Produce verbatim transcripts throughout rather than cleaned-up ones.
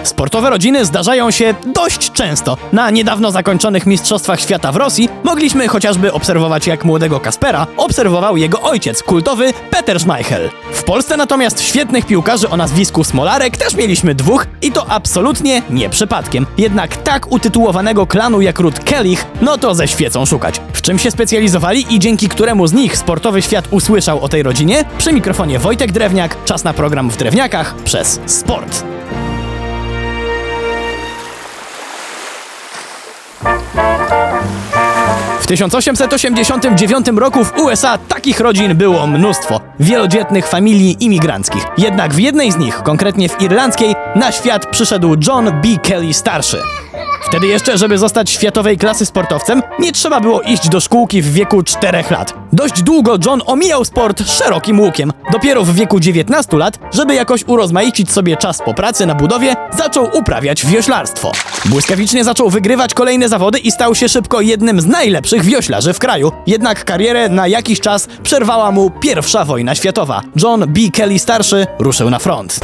Sportowe rodziny zdarzają się dość często. Na niedawno zakończonych Mistrzostwach Świata w Rosji mogliśmy chociażby obserwować, jak młodego Kaspera obserwował jego ojciec, kultowy Peter Schmeichel. W Polsce natomiast świetnych piłkarzy o nazwisku Smolarek też mieliśmy dwóch i to absolutnie nie przypadkiem. Jednak tak utytułowanego klanu jak ród Kellich, no to ze świecą szukać. W czym się specjalizowali i dzięki któremu z nich sportowy świat usłyszał o tej rodzinie? Przy mikrofonie Wojtek Drewniak, czas na program W Drewniakach przez Sport. W tysiąc osiemset osiemdziesiątym dziewiątym roku w U S A takich rodzin było mnóstwo. Wielodzietnych familii imigranckich. Jednak w jednej z nich, konkretnie w irlandzkiej, na świat przyszedł John B. Kelly starszy. Wtedy jeszcze, żeby zostać światowej klasy sportowcem, nie trzeba było iść do szkółki w wieku czterech lat. Dość długo John omijał sport szerokim łukiem. Dopiero w wieku dziewiętnastu lat, żeby jakoś urozmaicić sobie czas po pracy na budowie, zaczął uprawiać wioślarstwo. Błyskawicznie zaczął wygrywać kolejne zawody i stał się szybko jednym z najlepszych wioślarzy w kraju. Jednak karierę na jakiś czas przerwała mu pierwsza wojna światowa. John B. Kelly starszy ruszył na front.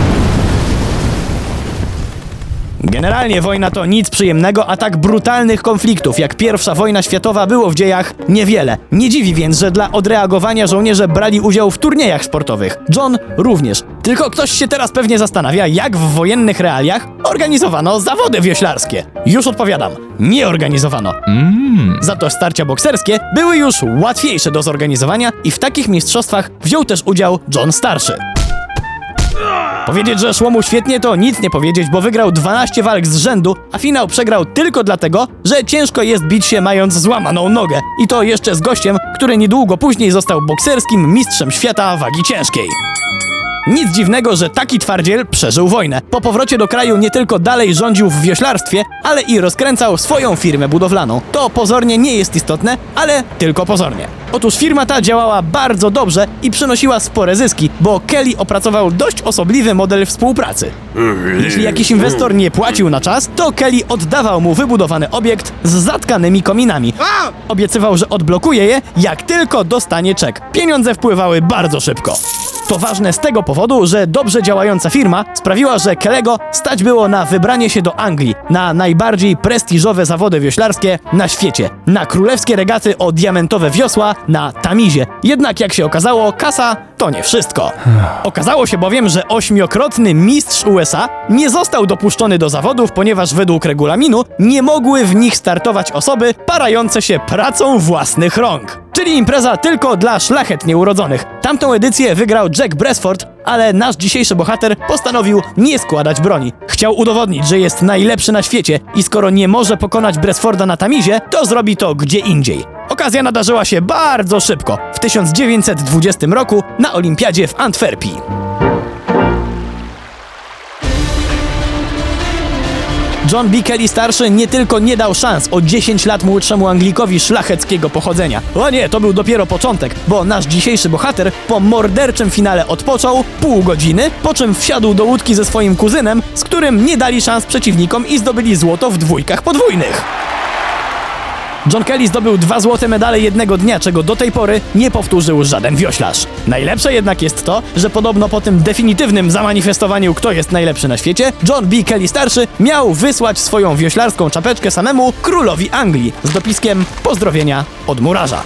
Generalnie wojna to nic przyjemnego, a tak brutalnych konfliktów jak pierwsza wojna światowa było w dziejach niewiele. Nie dziwi więc, że dla odreagowania żołnierze brali udział w turniejach sportowych. John również. Tylko ktoś się teraz pewnie zastanawia, jak w wojennych realiach organizowano zawody wioślarskie. Już odpowiadam. Nie organizowano. Mm. Za to starcia bokserskie były już łatwiejsze do zorganizowania i w takich mistrzostwach wziął też udział John starszy. Powiedzieć, że szło mu świetnie, to nic nie powiedzieć, bo wygrał dwanaście walk z rzędu, a finał przegrał tylko dlatego, że ciężko jest bić się mając złamaną nogę. I to jeszcze z gościem, który niedługo później został bokserskim mistrzem świata wagi ciężkiej. Nic dziwnego, że taki twardziel przeżył wojnę. Po powrocie do kraju nie tylko dalej rządził w wioślarstwie, ale i rozkręcał swoją firmę budowlaną. To pozornie nie jest istotne, ale tylko pozornie. Otóż firma ta działała bardzo dobrze i przynosiła spore zyski, bo Kelly opracował dość osobliwy model współpracy. Jeśli jakiś inwestor nie płacił na czas, to Kelly oddawał mu wybudowany obiekt z zatkanymi kominami. Obiecywał, że odblokuje je, jak tylko dostanie czek. Pieniądze wpływały bardzo szybko. To ważne z tego powodu, że dobrze działająca firma sprawiła, że Kelly'ego stać było na wybranie się do Anglii, na najbardziej prestiżowe zawody wioślarskie na świecie, na królewskie regaty o diamentowe wiosła na Tamizie. Jednak jak się okazało, kasa to nie wszystko. Okazało się bowiem, że ośmiokrotny mistrz U S A nie został dopuszczony do zawodów, ponieważ według regulaminu nie mogły w nich startować osoby parające się pracą własnych rąk. Czyli impreza tylko dla szlachetnie urodzonych. Tamtą edycję wygrał Jack Brassford, ale nasz dzisiejszy bohater postanowił nie składać broni. Chciał udowodnić, że jest najlepszy na świecie i skoro nie może pokonać Brassforda na Tamizie, to zrobi to gdzie indziej. Okazja nadarzyła się bardzo szybko, w tysiąc dziewięćset dwudziestym roku na Olimpiadzie w Antwerpii. John B. Kelly starszy nie tylko nie dał szans o dziesięć lat młodszemu Anglikowi szlacheckiego pochodzenia. O nie, to był dopiero początek, bo nasz dzisiejszy bohater po morderczym finale odpoczął pół godziny, po czym wsiadł do łódki ze swoim kuzynem, z którym nie dali szans przeciwnikom i zdobyli złoto w dwójkach podwójnych. John Kelly zdobył dwa złote medale jednego dnia, czego do tej pory nie powtórzył żaden wioślarz. Najlepsze jednak jest to, że podobno po tym definitywnym zamanifestowaniu, kto jest najlepszy na świecie, John B. Kelly starszy miał wysłać swoją wioślarską czapeczkę samemu królowi Anglii z dopiskiem pozdrowienia od murarza.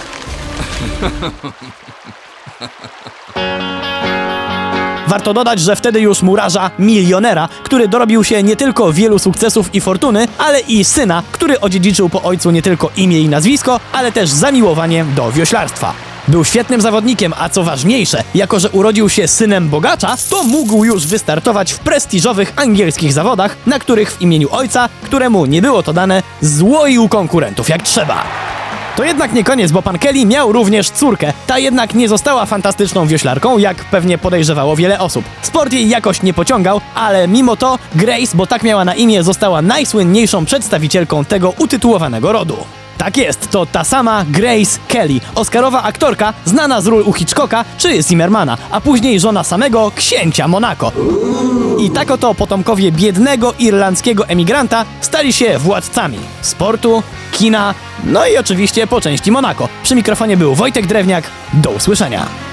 Warto dodać, że wtedy już murarza milionera, który dorobił się nie tylko wielu sukcesów i fortuny, ale i syna, który odziedziczył po ojcu nie tylko imię i nazwisko, ale też zamiłowanie do wioślarstwa. Był świetnym zawodnikiem, a co ważniejsze, jako że urodził się synem bogacza, to mógł już wystartować w prestiżowych angielskich zawodach, na których w imieniu ojca, któremu nie było to dane, złoił konkurentów jak trzeba. To jednak nie koniec, bo pan Kelly miał również córkę. Ta jednak nie została fantastyczną wioślarką, jak pewnie podejrzewało wiele osób. Sport jej jakoś nie pociągał, ale mimo to Grace, bo tak miała na imię, została najsłynniejszą przedstawicielką tego utytułowanego rodu. Tak jest, to ta sama Grace Kelly, oscarowa aktorka znana z ról u Hitchcocka czy Zimmermana, a później żona samego księcia Monako. I tak oto potomkowie biednego irlandzkiego emigranta stali się władcami sportu, kina, no i oczywiście po części Monako. Przy mikrofonie był Wojtek Drewniak, do usłyszenia.